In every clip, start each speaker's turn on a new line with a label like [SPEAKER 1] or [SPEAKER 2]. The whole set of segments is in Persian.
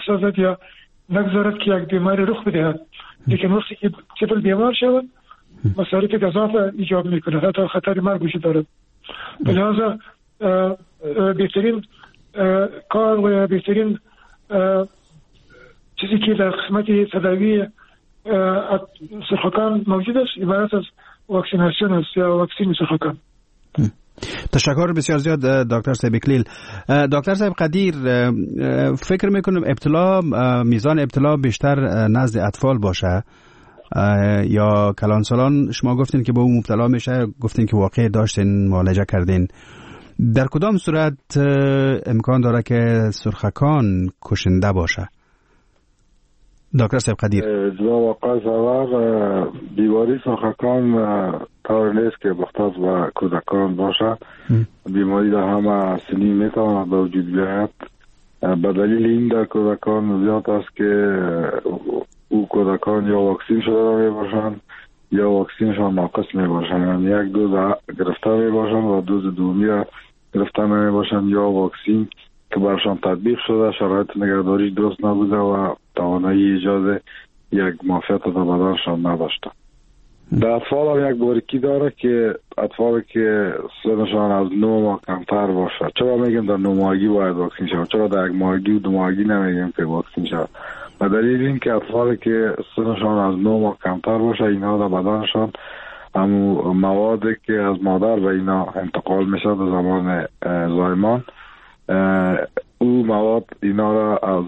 [SPEAKER 1] بسازد یا نگذارد که یک بیماری رخ بدهد. لیکن وقتی که طفل بیمار شود مصارف گزاف ایجاب میکنه، حتی خطر مرگ وجود دارد. لذا بهترین کار و بهترین چیزی که در قسمت تداوی سرخوکان موجود است عبارت از واکسیناسیون است یا واکسین سرخوکان.
[SPEAKER 2] تشکر بسیار زیاد دکتر صاحب اکلیل. دکتر صاحب قدیر، فکر میکنم میزان ابتلا بیشتر نزد اطفال باشه یا کلانسالان؟ شما گفتین که به اون مبتلا میشه، گفتین که واقع داشتین معالجه کردین. در کدام صورت امکان داره که سرخکان کشنده باشه؟ دکتر صاحب قدیر.
[SPEAKER 3] واقعا سوار بیماری سرخکان طور نیست که مختص به کودکان باشه. بیماری در همه سنین میتواند به وجود بیاید. به دلیل این در کودکان زیاد است که او کودکان یا واکسین شده می باشند یا واکسینشان ناقص می باشند، یعنی یک دوز گرفته می باشند و دوز دومی گرفته می باشند، یا واکسین که برشان تطبیق شده شرایط نگهداری درست نبوده و توانایی ایجاد یک معافیت در بدنشان نداشته. در اطفال هم یک باریکی داره که اطفالی که سنشان از 9 ماه کمتر باشه، چرا میگیم در 9 ماهگی باید واکسین شود، چرا در 1 ماهگی و 2 ماهگی نمیگیم که واکسین شود؟ به دلیل این که اطفالی که سنشان از 9 ماه کمتر باشه اینا در بدنشان همو موادی که از مادر به اینا انتقال میشه در زمان زایمان، او مواد اینا را از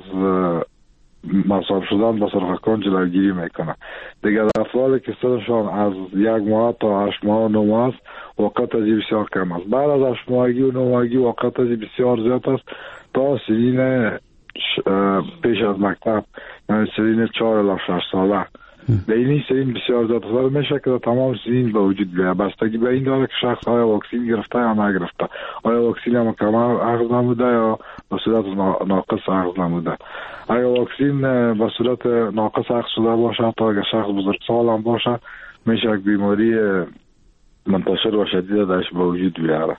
[SPEAKER 3] مصاب شدن به سرخکان جلوگیری میکنه. دیگر اطفالی که سنشان از 1 ماه تا 8 ماه و 9 ماه است وقت ازی بسیار کم است. بعد از 8 ماهگی و 9 ماهگی وقت ازی بسیار زیاد است تا سنین پیش از مکتب، یعنی سنین 4 الی 6 ساله. به این سنین بسیار زیاد است میشه که تمام سنین به وجود بیاید. بستگی به این داره که شخص آیا واکسین گرفته یا نگرفته، آیا واکسین هم کامل اخذ نموده یا به صورت ناقص اخذ نموده. اگر واکسین به صورت ناقص اخذ شده باشه تا اگر شخص بزرگسال هم باشه میشه یک بیماری منتشر و شدید درش به وجود بیاره.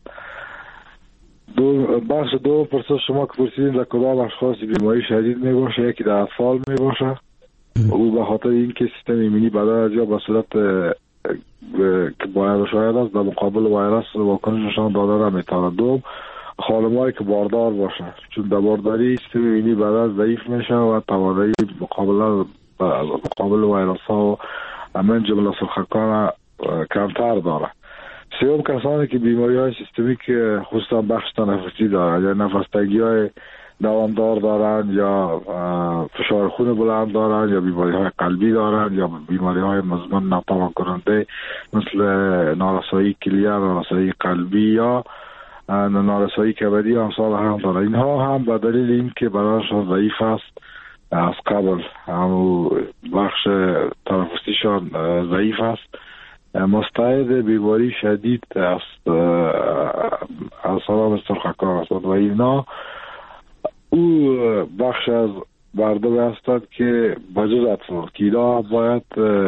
[SPEAKER 3] بخش دو پرسش شما که پرسیدین در کدام اشخاص بیماری شدید می باشه، یکی در اطفال می باشه، او به خاطر اینکه سیستم ایمنی بدن از یا به صورت که باید شاید است در مقابل ویروس واکنششان داده نمیتونه. دوم خانمایی که باردار باشه، چون در بارداری سیستم ایمنی بدن ضعیف میشه و توانایی مقابل ویروس ها و من جمله سرخکان کمتر داره. سوم کسانی که بیماری های سیستمیک خصوصا بخش تنفسی دارند یا نفس‌تنگی های دوامدار دارند یا فشار خون بلند دارند یا بیماری های قلبی دارند یا بیماری های مزمن ناتوان کننده مثل نارسایی کلیه، نارسایی قلبی یا نارسایی کبدی امثال هم دارند. اینها هم به دلیل این که بدنشان ضعیف است از قبل، هم بخش تنفسیشان ضعیف است، مستعد بیماری شدید است از سلام سرخکان است و اینا او بخش از مردم هستند که بجز اطفال که اینا باید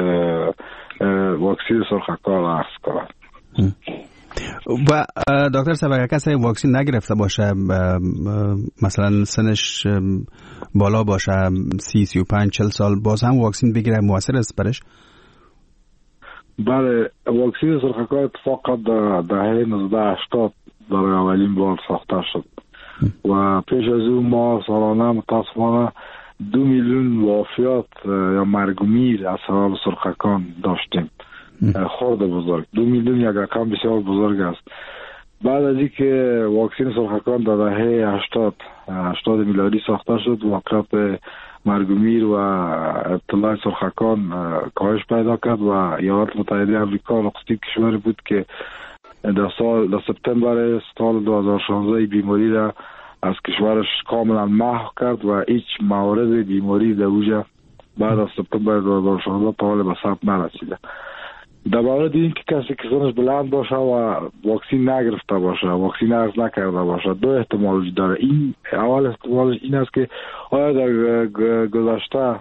[SPEAKER 3] واکسین سرخکان اخذ کنند.
[SPEAKER 2] و دکتر صاحب اگر کسی واکسین نگرفته باشه، مثلا سنش بالا باشه 30 35 40 سال، باز هم واکسین بگیره موثر است برش؟
[SPEAKER 3] بله، واکسین سرخکان اتفاقا در دهه 1980 برای اولین بار ساخته شد و پیش از اون ما سالانه متاسفانه 2 میلیون وفات یا مرگ و میر از سبب سرخکان داشتیم. خرد بزرگ 2 میلیون یک رقم بسیار بزرگ است. بعد از اینکه واکسین سرخکان در دهه 80 میلادی ساخته شد، واقعیت مرگ و میر و ابتلا سرخکان کاهش پیدا کرد و ایالات متحده آمریکا نخستین کشوری بود که در سپتامبر سال 2016 بیماری را از کشورش کاملا محو کرد و هیچ مورد بیماری در اوجه بعد از سپتامبر 2016 تا حال به ثبت نرسیده. در مورد این که کسی که سنش بلند باشه و واکسین نگرفته باشه، واکسین اخذ نکرده باشه، 2 احتمال وجود داره. این اول احتمالش این است که آیا در گذشته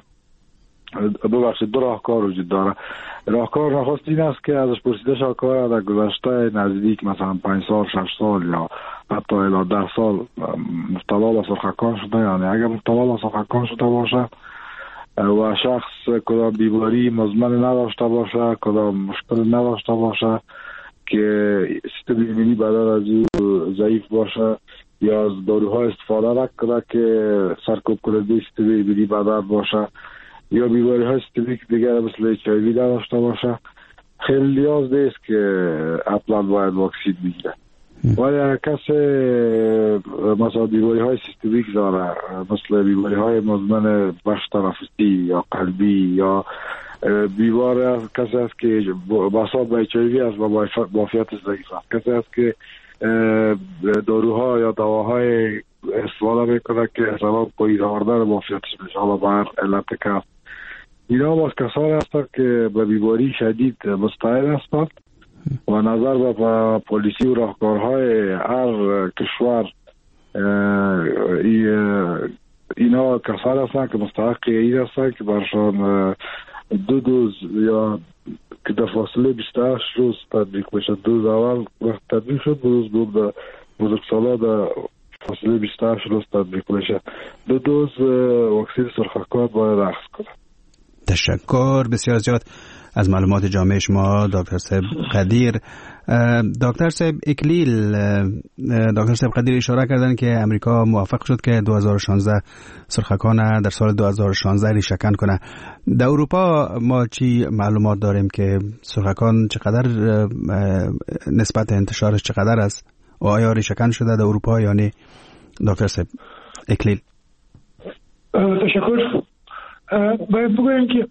[SPEAKER 3] 2 راهکار وجود داره. راهکار نخست این است که ازش پرسیده شود که در گذشته نزدیک مثلا 5 سال 6 سال یا حتی الی 10 سال مبتلا به سرخکان شده، یعنی اگر مبتلا به سرخکان شده باشه و شخص کدام بیماری مزمن نداشته باشه، کدام مشکل نداشته باشه که سیستم ایمنی بدن از او ضعیف باشه یا از داروها استفاده نکنه که سرکوب کننده سیستم ایمنی بدن باشه یا بیماری های سیستمیک دیگر مثل HIV نداشته باشه، خیلی نیاز نیست که حتما باید واکسین بگیره. ولی کسی مثلا بیماری های سیستمیک داره، مثل بیماری های مزمن بخش تنفسی یا قلبی یا بیمار کسی است که بساط به HIV است و معافیتش ضعیف است، کسی است که داروها یا دواهای استفاده میکنه که سبب پایین آوردن معافیتش میشه، حالا بر علت کف. اینا باز کسانی هستند که به بیماری شدید مستعد هستند و نظر به پالیسی و راهکارهای هر کشور اینا کسانی هستند که مستحق این هستند که برشان 2 دوز یا که در فاصله 28 روز تطبیق بشه. دوز اول وقت تطبیق شد، دوز بود بزرگسالا در فاصله 28 روز تطبیق بشه. 2 دوز واکسن سرخکان باید اخذ کنه.
[SPEAKER 2] تشکر بسیار زیاد از معلومات جامع شما دکتر صاحب قدیر. دکتر صاحب اکلیل، دکتر صاحب قدیر اشاره کردن که امریکا موفق شد که 2016 سرخکان در سال 2016 ریشه‌کن کنه. در اروپا ما چی معلومات داریم که سرخکان چقدر نسبت انتشارش چقدر است و آیا ریشه‌کن شده در اروپا یا نه؟ دکتر صاحب اکلیل.
[SPEAKER 1] تشکر. باید بگویم که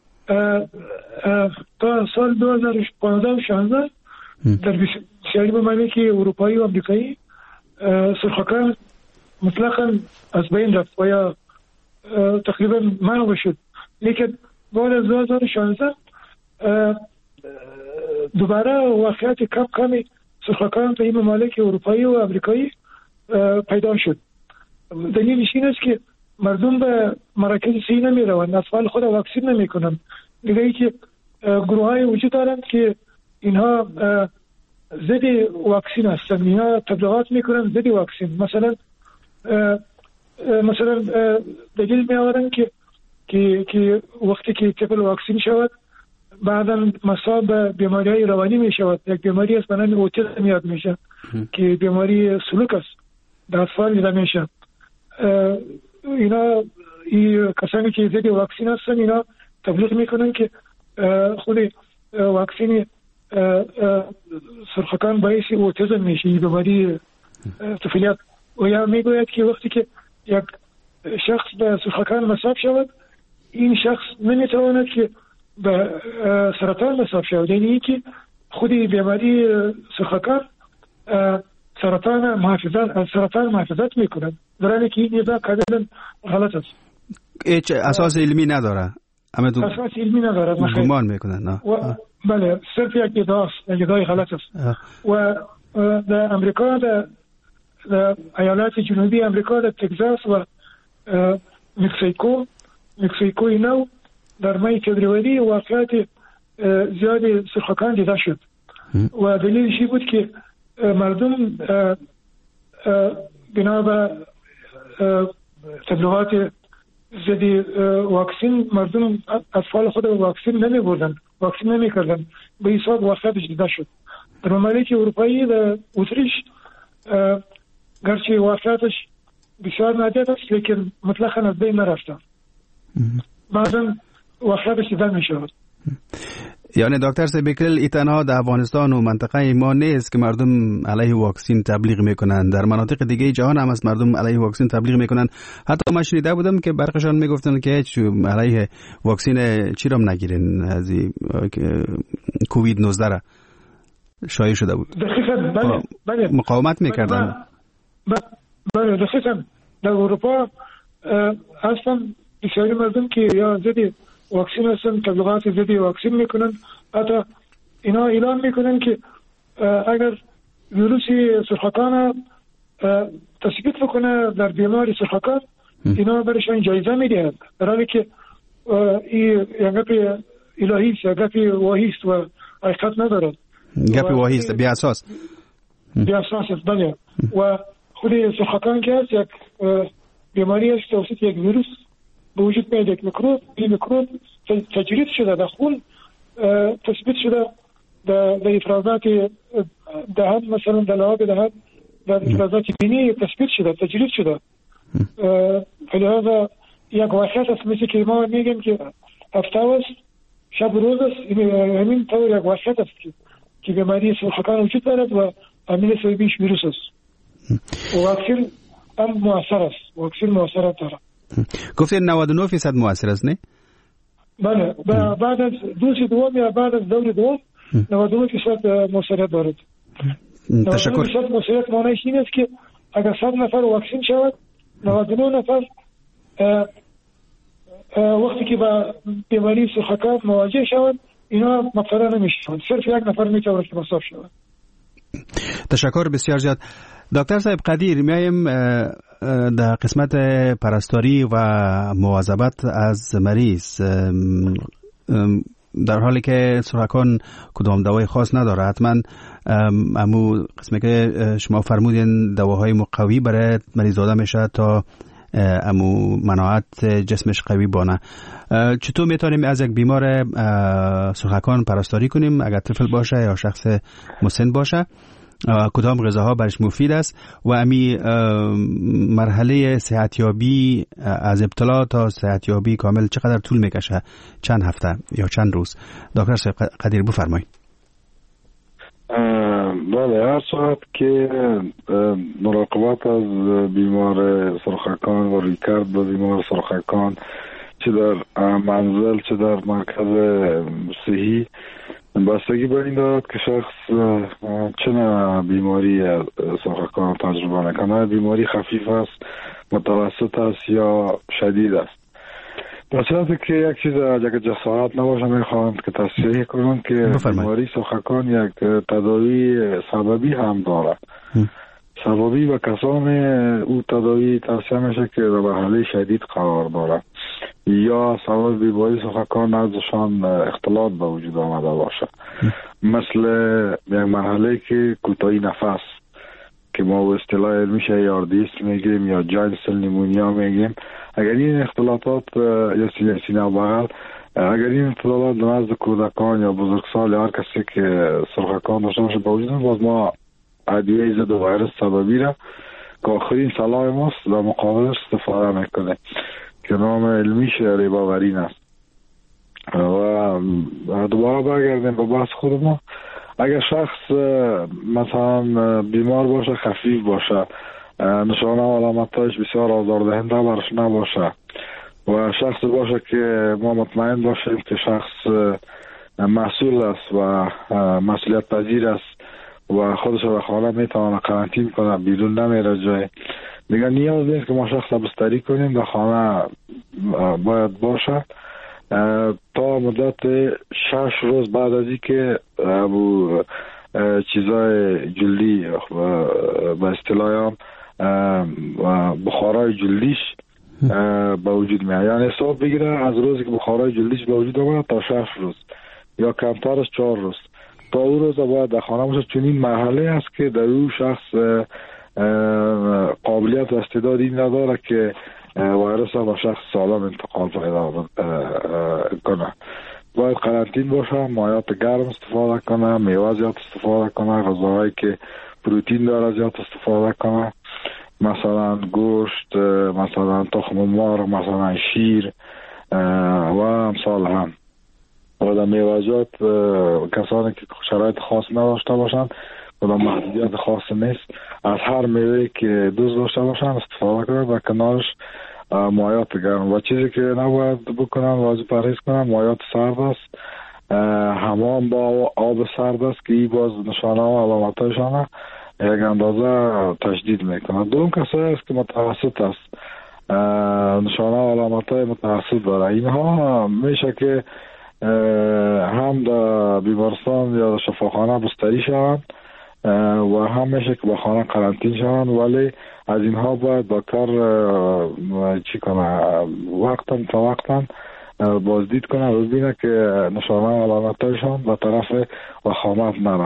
[SPEAKER 1] تا سال 2015-16 در بسیاری ممالک اروپایی و امریکایی سرخکان مطلقاً از بین رفت و یا تقریبا منع شد، لیکن بعد از 2016 دوباره واقعیت کمی سرخکان در این ممالک اروپایی و امریکایی پیدا شد. دلیلش این است که مردم به مراکز صحی نمی روند، اطفال خود واکسین نمی کنند. دیگه ای که گروه های وجود دارند که اینها ضد واکسین هستند، اینها تبلیغات می کنند ضد واکسین. مثلا دلیل می آورند که وقتی که طفل واکسین شود بعدا مصاب به بیماری های روانی می شود. یک بیماری است به نام اوتیسم یاد می شود که بیماری سلوک است، در اطفال دیده می شود. اینا کسانی که ضد واکسین هستن اینا تبلیغ میکنن که خود واکسین سرخکان باعث اوتیسم میشه، بیماری طفولیت. و یا میگوید که وقتی که یک شخص به سرخکان مصاب شود این شخص نمیتواند که به سرطان مصاب شود، یعنی که خود بیماری سرخکان سرطان محافظت میکنند، در حالی که این ادعا کاملا غلط است.
[SPEAKER 2] هیچ اساس علمی نداره.
[SPEAKER 1] اساس علمی نداره،
[SPEAKER 2] گمان میکنن.
[SPEAKER 1] بله، صرف یک ادعای غلط است. و در امریکا، در ایالات جنوبی امریکا، در تگزاس و مکسیکو نو در ماه فبروری واقعات زیاد سرخکان دیده شد و دلیلش بود که مردم بنا به تبلیغات ضد واکسین مردم اطفال خود واکسین نمی بردن، واکسین نمی کردن، به حساب واقعاتش دیده شد. در ممالک اروپایی در اتریش گرچه واقعاتش بسیار نادر است لیکن مطلقاً از بین نرفته، بعضا واقعاتش دیده می شود.
[SPEAKER 2] یعنی دکتر سبیکل ای تنها در افغانستان و منطقه ما نیست که مردم علیه واکسین تبلیغ میکنن، در مناطق دیگه جهان هم از مردم علیه واکسین تبلیغ میکنن. حتی من شنیده بودم که برخشان میگفتن که هیچ علیه واکسین چی را نگیرین، از کووید 19 را شایع شده بود.
[SPEAKER 1] دقیقاً بله.
[SPEAKER 2] مقاومت میکردن.
[SPEAKER 1] بله دقیقاً در اروپا اصلا بسیاری مردم که یا ضد واکسین هستن تبلیغات ضد واکسین میکنن، حتی اینا اعلام میکنن که اگر ویروس سرخکان تثبیت بکنه در بیماری سرخکان اینا برشان جایزه میدهند، در حالی که این گپ الهی است، گپ واهی است و حقیقت ندارد.
[SPEAKER 2] گپ واهی است، بی اساس.
[SPEAKER 1] بی اساس است. بله. و خود سرخکان که هست یک بیماری است توسط یک ویروس به وجود میاد، یک میکروب. این میکروب تجرید شده در خون، تثبیت شده در افرازات دهن، مثلا در لعاب دهن، در افرازات بینی تثبیت شده، تجرید شده. فلهذا یک واقعیت است، مثل که ما میگیم که هفته است شب روز است، همین طور یک واقعیت است که بیماری سرخکان وجود دارد و عامل سببیش ویروس است و واکسن هم مؤثر است، واکسن مؤثرات دارد.
[SPEAKER 2] گفتید 99% مؤثر است نه؟
[SPEAKER 1] بله، بعد از دوز دوم یا بعد از دور دوم 99% مؤثریت دارد.
[SPEAKER 2] تشکر.
[SPEAKER 1] 99% مؤثریت معنیش این است که اگر 100 نفر واکسن شود، 99 نفر وقتی که با بیماری سرخکان مواجه شود اینا مبتلا نمیشوند، صرف یک نفر میتواند که مصاب شود.
[SPEAKER 2] تشکر بسیار زیاد. دکتر صاحب قدیر، میایم در قسمت پرستاری و مواظبت از مریض. در حالی که سرخکان کدام دوای خاص نداره، حتما امو قسمی که شما فرمودین دواهای مقوی برای مریض داده میشه تا امو مناعت جسمش قوی بانه. چطور میتونیم از یک بیمار سرخکان پرستاری کنیم، اگر طفل باشه یا شخص مسن باشه؟ کدام غذاها برش مفید است و امی مرحله صحتیابی از ابتلا تا صحتیابی کامل چقدر طول میکشه؟ چند هفته یا چند روز؟ دکتر صاحب قدیر بفرمایید.
[SPEAKER 3] بله، هر صورت که مراقبت از بیمار سرخکان و رویکرد با بیمار سرخکان چه در منزل چه در مرکز صحی بستگی بر این دارد که شخص چه نوع بیماری سرخکان تجربه میکنه. بیماری خفیف است، متوسط است یا شدید است. در صورتی که یک چیز اگر جسارت نباشه میخواهم که تصریح کنم که بیماری سرخکان یک تداوی سببی هم دارد. سببی و کسان او تداوی توصیه میشه که در مرحله شدید قرار دارد یا سبب بیماری سرخکان نزدشان اختلاط به وجود آمده باشه، مثل یک مرحله که کوتاهی نفس که ما به اصطلاح علمیش ARDS میگیم یا جاینت سل نیمونیا میگیم. اگر این اختلاطات یا سینه بغل، اگر این اختلاطات نزد کودکان یا بزرگسال یا هر کسی که سرخکان داشته باشه با وجود، باز ما ادویه ضد ویروس سببی را که آخرین صلاح ماست در مقابلش استفاده میکنه که نام علمیش ریباورین است. و دوباره برگردیم به بحث خود ما. اگر شخص مثلا بیمار باشه، خفیف باشه، نشانه و علامتایش بسیار آزاردهنده برش نباشه و شخص باشه که ما مطمئن باشیم که شخص مسئول است و مسئولیت پذیر است و خودش رو خانه میتونه قرنطین کنه، بیرون نمیره جای دیگه، نیاز نیست که ما شخص بستری کنیم، در خانه باید باشه تا مدت 6 روز بعد از اینکه چیزای جلدی به اصطلاح بخارای جلدیش به وجود میاد. یعنی حساب بگیره از روزی که بخارای جلدیش به وجود آمد تا 6 روز یا کمترش 4 روز تا او روز باید در خانه باشه. چون این مرحله است که در او شخص قابلیت و استعدادی نداره که ویروس با شخص سالم انتقال پیدا کنه. باید قرنطین باشه، مایات گرم استفاده کنه، میوه زیاد استفاده کنه، غذاهایی که پروتئین داره زیاد استفاده کنه، مثلا گوشت، مثلا تخم مرغ، مثلا شیر و امثال هم. و در میوه‌جات کسانی که شرایط خاص نداشته باشند و در محدودیت خاص نیست، از هر میوه‌ای که دوست داشته باشند استفاده کنند و کنارش مایات گرم. و چیزی که نباید بکنن واجب پرهیز کنن مایات سرد است، حمام با آب سرد است که این باز نشانه و علامتایشان یک اندازه تشدید میکنه. دوم کسایی است که متوسط است، نشانه و علامتای متوسط داره. اینها میشه که هم در بیمارستان یا شفاخانه بستری شوند و هم میشه که با خانه قرنطین شوند، ولی از اینها باید با کار چی کنه، وقتا تا وقتا بازدید کنه، روز بینه که نشانه و علامتایشان به طرف وخامت نره.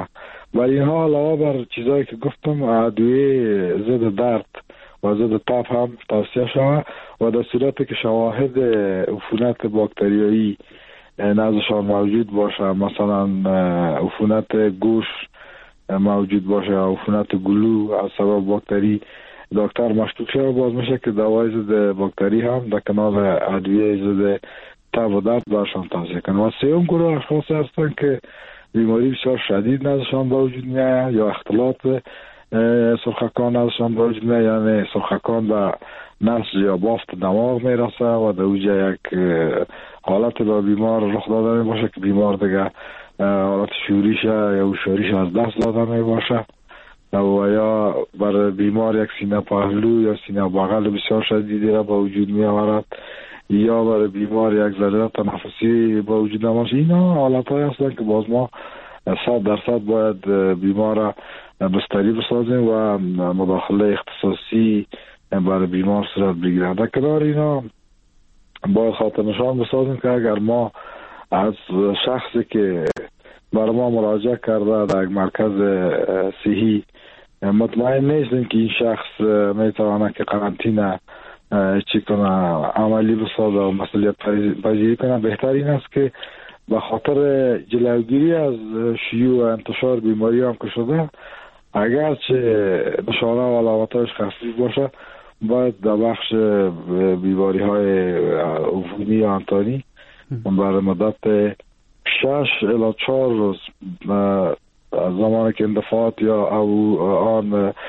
[SPEAKER 3] ولی اینها علاوه بر چیزایی که گفتم ادویه ضد درد و ضد تب هم توصیه شود و در صورتی که شواهد عفونت باکتریایی نزدشان موجود باشه، مثلا عفونت گوش موجود باشه یا عفونت گلو از سبب باکتری، دکتر مشکوک شده باز میشه که دوای ضد باکتری هم در کنار ادویه ضد تب و درد برشان توصیه کنه. و سوم گروه اشخاص هستن که بیماری بسیار شدید نزدشان به وجود میاد یا اختلاط سرخکان نزدشان به وجود میاد، یعنی سرخکان به نسج یا بافت دماغ میرسه و در اوجه یک حالت به بیمار رخ داده می باشه که بیمار دیگه حالت شوریش یا شوریش از دست داده می باشه و یا بر بیمار یک سینه پهلو یا سینه بغل بسیار شدیدی را به وجود می آورد یا بر بیمار یک ضرورت تنفسی به وجود آمد. اینا حالت های هستن که باز ما 100% باید بیمار را بستری بسازیم و مداخله اختصاصی برای بیمار صورت بگیرن. در کنار اینا باید خاطر نشان بسازیم که اگر ما از شخصی که برای ما مراجعه کرده در یک مرکز صحی مطمئن نیستیم که این شخص میتواند که قرنطینه چی کنه عملی بسازه و مسئولیت پذیری کنه، بهتر این است که به خاطر جلوگیری از شیوع و انتشار بیماری هم که شده اگرچه نشانه و علامتش خفیف باشه باید در بخش بیماری های عفونی یا انتانی برای مدت 6 الی 4 روز از زمانی که اندفاعات یا آن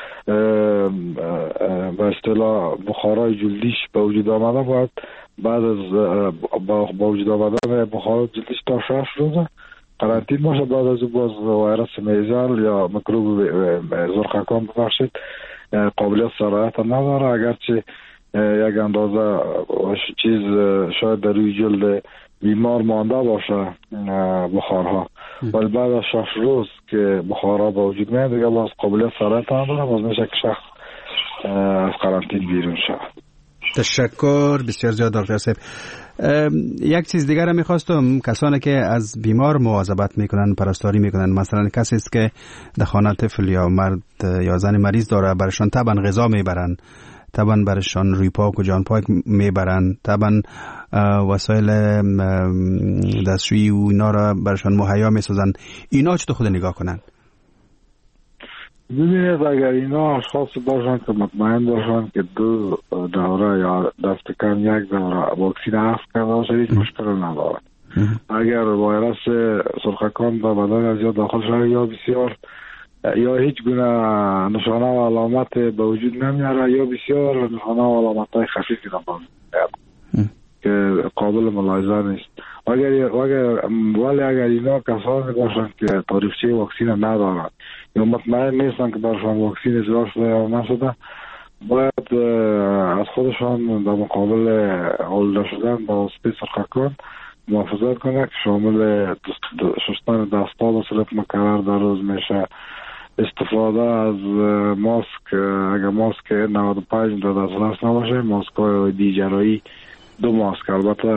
[SPEAKER 3] به اصطلاح بخارای جلدیش به وجود آمده باید بعد از با وجود آمدن بخارای جلدیش تا 6 روز قرنطین باشه. بعد از باز ویروس میزل یا میکروب زرخکان ببخشید قابلیت سرایت نداره، اگرچه یک اندازه چیز شاید در روی جلد بیمار مانده باشه بخارها، ولی بعد از 6 روز که بخارها با وجود میاد دیگه باز قابلیت سرایت نداره، باز میشه که شخص از قرنطین بیرون شود.
[SPEAKER 2] تشکر بسیار زیاد دکتر صاحب. یک چیز دیگر هم میخواستم، کسانی که از بیمار مواظبت میکنن، پرستاری میکنن، مثلا کسی است که در خانه طفل یا مرد یا زن مریض داره، برشان طبعا غذا میبرن، طبعا برشان روی پاک و جان پاک میبرن، طبعا وسایل دستشویی و اینا را برشان مهیا میسازن، اینا چطور خود نگاه کنن؟
[SPEAKER 3] ببینید اگر اینا اشخاص باشن که مطمئن باشن که 2 دوره یا دست کم 1 دوره واکسین اخذ کرده باشه هیچ مشکل نداره. اگر ویروس سرخکان به بدن از یا داخل شده یا بسیار یا هیچ گونه نشانه و علامت به وجود نمیاره یا بسیار نشانه و علامت های خفیفی را که قابل ملاحظه نیست. ولی اگر اینا کسانی باشن که تاریخچه واکسین ندارن یا مطمئن نیستن که برشان واکسین اجرا شده یا نشده، باید از خودشان در مقابل آلوده شدن با واسطه سرخکان محافظت کنه که شامل شستن دست‌ها به صورت مکرر در روز میشه، استفاده از ماسک اگر ماسک 95 در دسترس نباشه، ماسک های دیجرایی 2 ماسک البته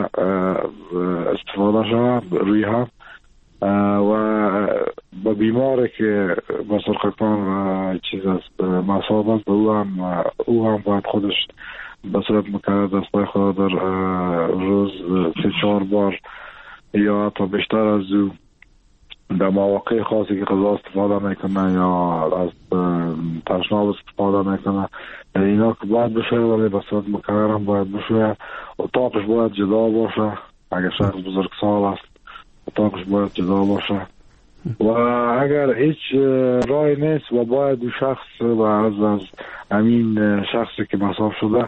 [SPEAKER 3] استفاده شده روی هم و با بیماری که با سرخکان چیز است مصاب است او هم باید خودش به صورت مکرر دستای خود در روز 3-4 بار یا حتی بیشتر از او در مواقع خاصی که غذا استفاده میکنه یا از تشناب استفاده میکنه اینا که باید بشه، ولی به صورت مکرر هم باید بشه. اتاقش باید جدا باشه، اگر شخص بزرگسال است اتاقش باید جدا باشه و اگر هیچ رای نیست و باید دو شخص و از همین شخصی که مصاب شده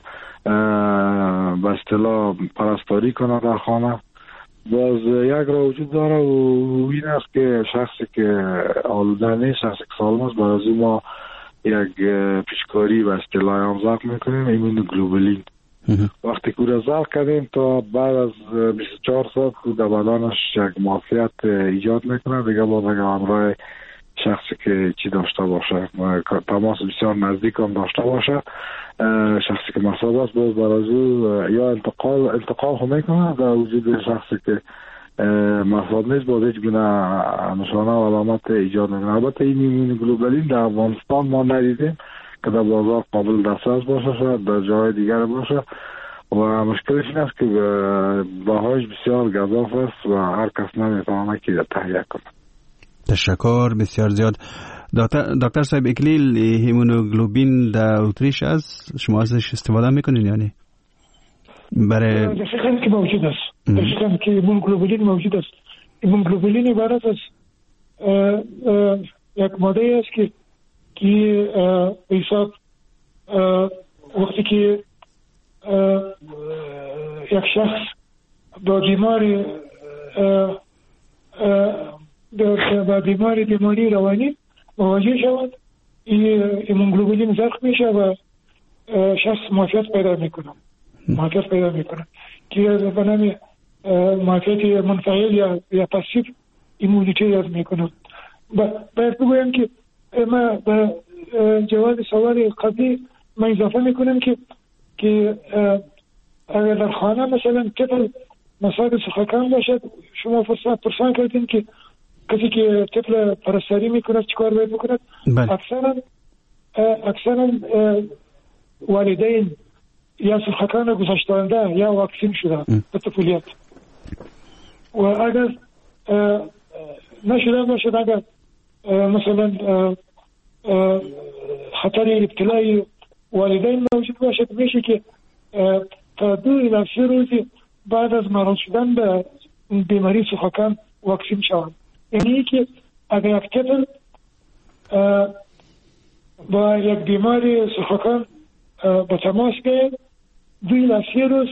[SPEAKER 3] به اصطلاح پرستاری کنه در خانه، باز یک را وجود داره و این است که شخصی که آلوده نیست، شخصی که سالم است، بعد از ما یک پیشکاری به اصطلاح امضاق میکنیم ایمونوگلوبولین. وقتی که رزق کردیم تا بعد از 24 ساعت که در بدنش یک معافیت ایجاد میکنه دیگه، باز اگر همراه شخصی که چی داشته باشه تماس بسیار نزدیک هم داشته باشه، شخصی که مصاب است، باز بر از او یا انتقال هم میکنه در وجود شخصی که مفاد نیست، باز هیچ گونه نشانه و علامت ایجاد نمیکنه. البته این ایمونوگلوبولین در افغانستان ما ندیدیم که در بازار قابل دسترس باشه، شاید در جای دیگر باشه و مشکلش این است که بهایش بسیار گزاف است و هر کس نمیتونه که تهیه کنه.
[SPEAKER 2] تشکر بسیار زیاد. دکتر صاحب اکلیل، هیمونوگلوبین در اتریش از شما ازش استفاده میکنین یعنی؟ برای
[SPEAKER 1] دقیقاً که موجود است، دقیقاً که هیمونوگلوبولین موجود است. هیمونوگلوبولین عبارت از یک ماده است که به حساب وقتی که یک شخص با بیماری روانی مواجه شود، این هیمونوگلوبولین زرق میشه و شخص معافیت پیدا میکنه که به نام معافیت منفعل یا پاسیو ایمونیته یاد میکنه. باید بگویم که ما به جواب سوال قبلی ما اضافه میکنم که اگر در خانه مثلا طفل مصاب سخکان باشد، شما پرسان کردین که کسی که طفل پرستاری میکند چیکار باید بکند؟ اکثرا والدین یا سخکان گذاشتنده یا واکسین شده به طفولیت و اگر نشده باشد، اگر مثلا خطر ابتلای والدین موجود باشد، میشه که تا 2 الی 3 روز بعد از معرض شدن به بیماری سخکان واکسین شوند. یعنی که اگر یک طفل با یک بیماری سخکان به تماس بیاید 2 الی 3 روز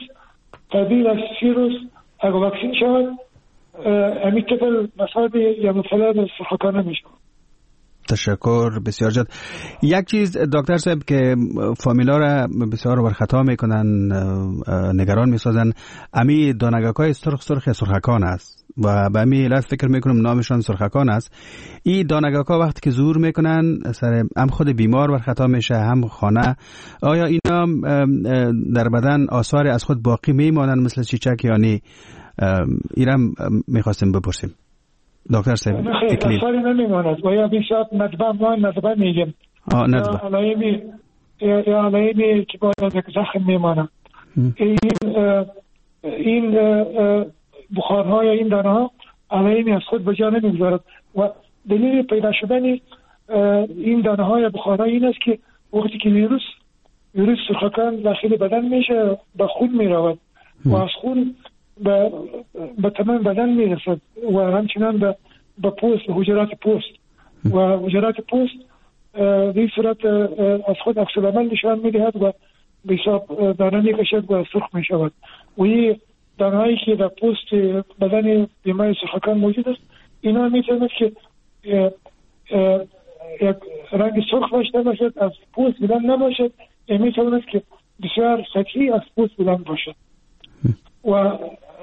[SPEAKER 1] اگر واکسین شود، همین طفل مساعد یا مبتلا به سخکان نمیشه.
[SPEAKER 2] تشکر بسیار زیاد. یک چیز دکتر صاحب که فامیلا را بسیار بر خطا میکنن، نگران میسازن، امی دانگکای سرخکان است و به امی علت فکر میکنم نامشان سرخکان است. این دانگکا وقتی که ظهور میکنن سر هم خود بیمار بر خطا میشه هم خانه. آیا اینا در بدن آثار از خود باقی میمانن مثل چیچک یا نه؟ ایرم میخواستیم بپرسیم دکتر صاحب.
[SPEAKER 1] اکلیل اثاری نمیماند و یا بیشتر ندبه میگیم یا علایمی که باید یک زخم میماند. این بخارها یا این دانه ها علایمی از خود به جا نمیگذارد و دلیل پیدا شدن این دانه ها یا بخارها این است که وقتی که ویروس سرخکان داخل بدن میشه به خون میرود و از خون به تمام بدن میرسد و همچنان به پوست، حجرات پوست و حجرات پوست به این صورت از خود عکس العمل نشان میدهد و به حساب دانه میکشد و سرخ میشود و این دانه‌هایی که در پوست بدن بیماری سرخکان موجود است، اینا میتواند که یک رنگ سرخ داشته باشد، از پوست بلند نباشد، یا میتواند که بسیار سطحی از پوست بلند باشد و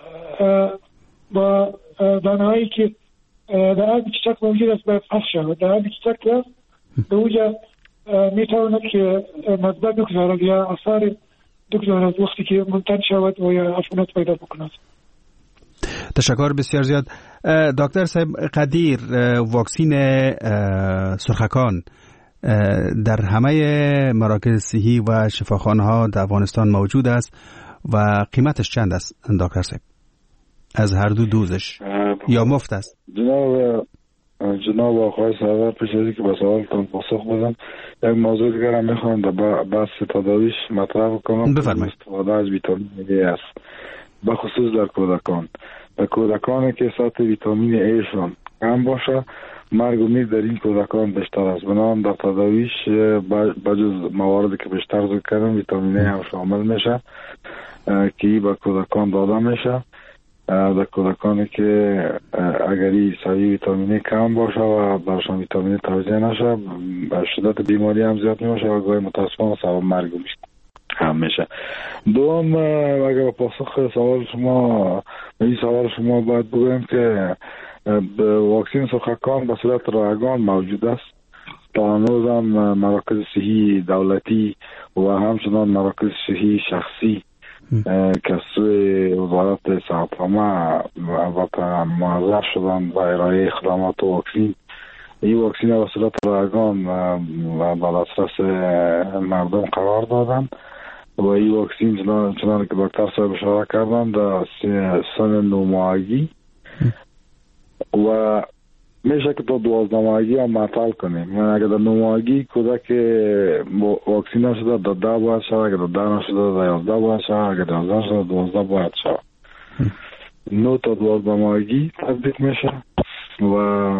[SPEAKER 1] با دانه‌هایی که در آب چیچک موجود است باید پس شود. در آب چیچک که است به اوجا میتواند که مدبه بگذارد یا اثار بگذارد وقتی که منتن شود و یا عفونت پیدا بکند.
[SPEAKER 2] تشکر بسیار زیاد. دکتر صاحب قدیر، واکسین سرخکان در همه مراکز صحی و شفاخانه ها در افغانستان موجود است و قیمتش چند است دکتر صاحب از هر دو دوزش یا مفت است؟
[SPEAKER 3] جناب آقای سرور، پیش از اینکه به سوالتان پاسخ بدم یک موضوع دیگر هم میخوام در بحث تداویش مطرح کنم.
[SPEAKER 2] بفرمایید.
[SPEAKER 3] استفاده از ویتامین A است به خصوص در کودکان. در کودکانی که سطح ویتامین A شان کم باشه، مرگ و میر در این کودکان بیشتر است. بنابراین در تداویش بجز مواردی که بیشتر ذکر کردم ویتامین A هم شامل میشه که به کودکان داده میشه. در کودکانی که اگری سایه ویتامین کم باشه و برشان ویتامین توزیع نشه، شدت بیماری هم زیاد میشه و گاهی متاسفانه سبب مرگ هم میشه. دوم، اگر به پاسخ سوال شما این سوال شما باید بگویم که واکسین سرخکان به صورت رایگان موجود است. تا هنوز هم مراکز صحی دولتی و همچنان مراکز صحی شخصی که سوی وزارت صحت‌عامه البته معذر شدن با ارائه خدمات واکسین. این واکسین به صورت رایگان با دسترس مردم قرار دادن و این واکسین چنانکه که دکتر صاحب اشاره کردن در سن 9 ماهگی و میشه که تا 12 ماهگی هم معطل کنیم. یعنی اگر در 9 ماهگی کودک واکسین نشده در 10 باید شود، اگر در 10 نشده در 11 باید شود، اگر در 11 نشده در 12 باید شود. 9 تا 12 ماهگی تطبیق میشه و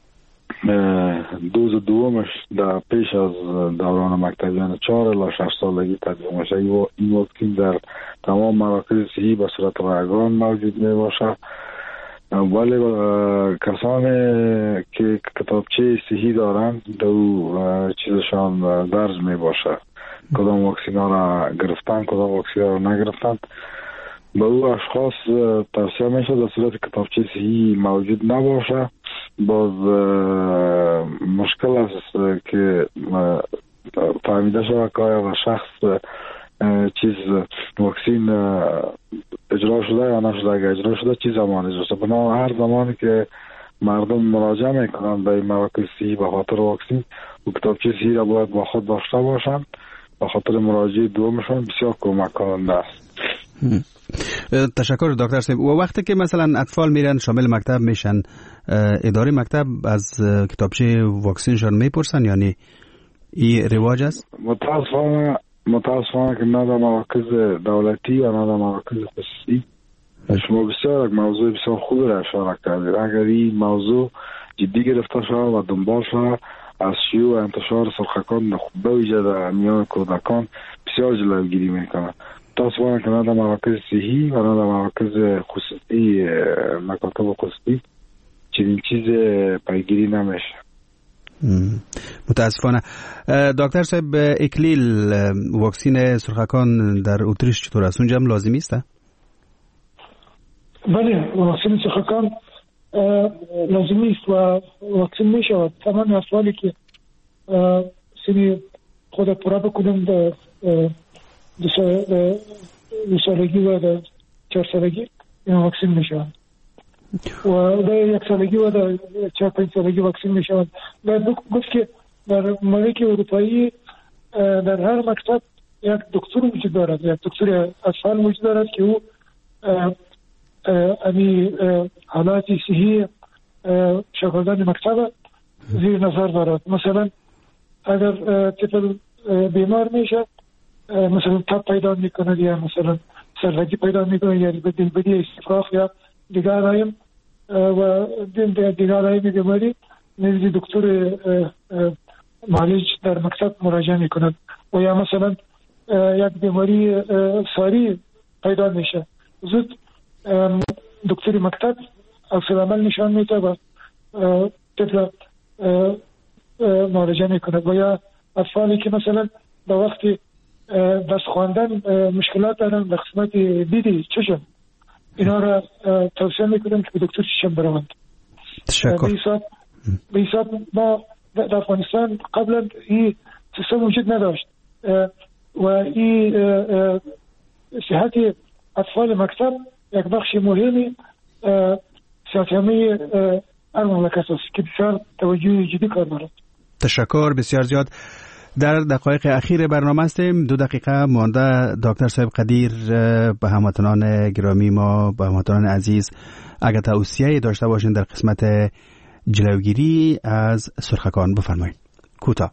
[SPEAKER 3] دوز دومش در پیش از دوران مکتبیان 4 الی 6 سالگی تطبیق میشه. این واکسین در تمام مراکز صحی به صورت رایگان موجود می باشه، ولی کسانی که کتابچه صحی دارند دو چیزشان درج می باشه، کدام واکسین ها را گرفتن کدام واکسین ها را نگرفتن. به او اشخاص توصیه میشه در صورت کتابچه صحی موجود نباشه. باز مشکل است که فهمیده شود که آیا شخص چیز واکسین اجرا شده یا نشده. اگر اجرا شده چی زمان اجرا شده. بنا هر زمانی که مردم مراجعه میکنن به مراکز صحی به خاطر واکسین و کتابچه صحی را باید با خود داشته باشن، به خاطر مراجعه دومشون بسیار کمک کننده است.
[SPEAKER 2] تشکر دکتر صاحب. و وقتی که مثلا اطفال میرن شامل مکتب میشن، اداره مکتب از کتابچه واکسینشان میپرسن، یعنی این رواج است؟
[SPEAKER 3] متاسفانه که نه در مراکز دولتی و نه در مراکز خصوصی. شما بسیار یک موضوع بسیار خوب را اشاره کردید. اگر این موضوع جدی گرفته شود و دنبال شود، از شیوع و انتشار سرخکان به ویژه در میان کودکان بسیار جلوگیری میکنه. متاسفانه که نه در مراکز صحی و نه در مراکز خصوصی، مکاتب خصوصی چنین چیز پیگیری نمیشه.
[SPEAKER 2] متاسفانه. دکتر صاحب، اکلیل واکسین سرخکان در اتریش چطور است؟ اونجا هم لازمی است؟
[SPEAKER 1] بله، واکسین سرخکان لازمی است و واکسین می شود. تمام افرادی که سنی خود پورا بکنند دو سالگی و 4 سالگی این واکسین می شود و در 1 سالگی و در 4-5 سالگی واکسین می شود. باید گفت که در مملکت اروپایی در هر مکتب یک دکتر وجود دارد، یک دکتر اطفال وجود دارد که او حالات صحی شاگردان مکتب زیر نظر دارد. مثلا اگر طفل بیمار میشه، مثلا تب پیدا میکنه یا مثلا سرگی پیدا میکنه یا دلبدی استفراغ یا دیگر علائم و دیگر علائم بیماری، نزد دکتر معالج در مکتب مراجعه میکنند. و یا مثلا یک بیماری ساری پیدا میشه، زود دکتر مکتب عکس العمل نشان میده و طفل مراجعه میکنه. و یا اطفالی که مثلا به وقتی دست خواندن مشکلات دارن در قسمت دیدی چشم، اینا را توصیه میکنم که به دکتر چشم بروند.
[SPEAKER 2] تشکر.
[SPEAKER 1] به حساب ما در افغانستان قبلا این سیستم وجود نداشت و این صحت اطفال مکتب یک بخش مهمی سیاستنامه هر مملکت است که بسیار توجه جدی کار دارد.
[SPEAKER 2] تشکر بسیار زیاد. در دقایق اخیر برنامه هستیم، 2 دقیقه مانده. دکتر صاحب قدیر، به هموطنان گرامی ما، به هموطنان عزیز، اگر توصیه داشته باشین در قسمت جلوگیری از سرخکان بفرمایید. کوتاه.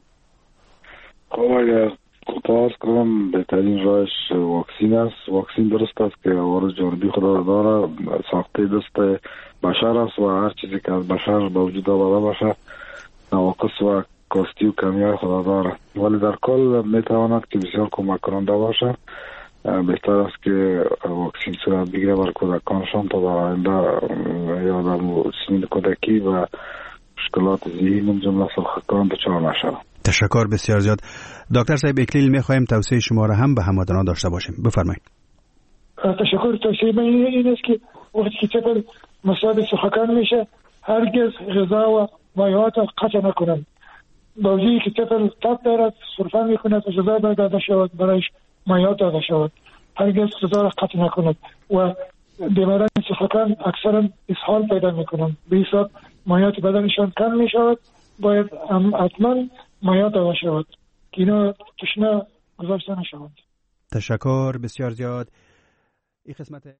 [SPEAKER 3] اگر کوتاه کنم، بهترین راهش واکسین است. واکسین درست است که عوارض جانبی خود داره، ساخته دست بشر است و هر چیزی که از بشر به وجود آورده باشه نواقص و کاستی و کمیای خود داره، ولی در کل میتواند که بسیار کمک کننده باشه. بهتر است که واکسین صورت بگیره بر کودکانشان تا در آینده یا در سنین کودکی و مشکلات ذهنی من جمله سرخکان دچار نشود.
[SPEAKER 2] تشکر بسیار زیاد. دکتر صاحب اکلیل، میخوایم توصیه شما را هم به هموطنان داشته باشیم، بفرمایید.
[SPEAKER 1] تشکر. توصیه من این است که وقتی که طفل مصاب سرخکان میشه هرگز غذا و مایعات قطع نکنند. با وجودی که طفل تب دارد، سرفه میکند و غذا باید داده شود، برایش مایعات داده شود. هرگز غذا را قطع نکند و بیماران سخن اکثرا اسهال پیدا میکنند، به حساب مایات بدنشان کم می شود. باید حتما مایات دوا شود که اینا تشنه گذاشته نشوند.
[SPEAKER 2] تشکر بسیار زیاد. این قسمت